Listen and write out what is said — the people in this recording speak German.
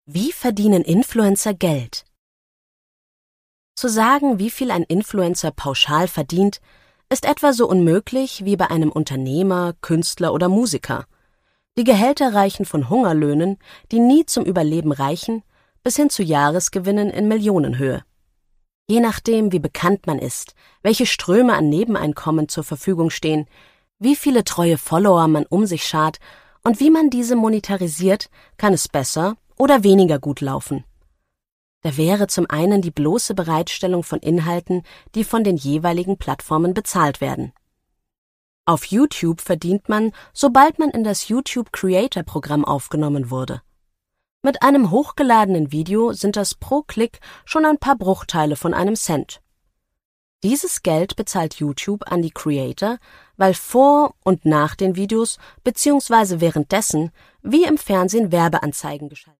Wie verdienen Influencer Geld? Zu sagen, wie viel ein Influencer pauschal verdient, ist etwa so unmöglich wie bei einem Unternehmer, Künstler oder Musiker. Die Gehälter reichen von Hungerlöhnen, die nie zum Überleben reichen, bis hin zu Jahresgewinnen in Millionenhöhe. Je nachdem, wie bekannt man ist, welche Ströme an Nebeneinkommen zur Verfügung stehen, wie viele treue Follower man um sich schart und wie man diese monetarisiert, kann es besser oder weniger gut laufen. Da wäre zum einen die bloße Bereitstellung von Inhalten, die von den jeweiligen Plattformen bezahlt werden. Auf YouTube verdient man, sobald man in das YouTube Creator Programm aufgenommen wurde. Mit einem hochgeladenen Video sind das pro Klick schon ein paar Bruchteile von einem Cent. Dieses Geld bezahlt YouTube an die Creator, weil vor und nach den Videos bzw. währenddessen wie im Fernsehen Werbeanzeigen geschaltet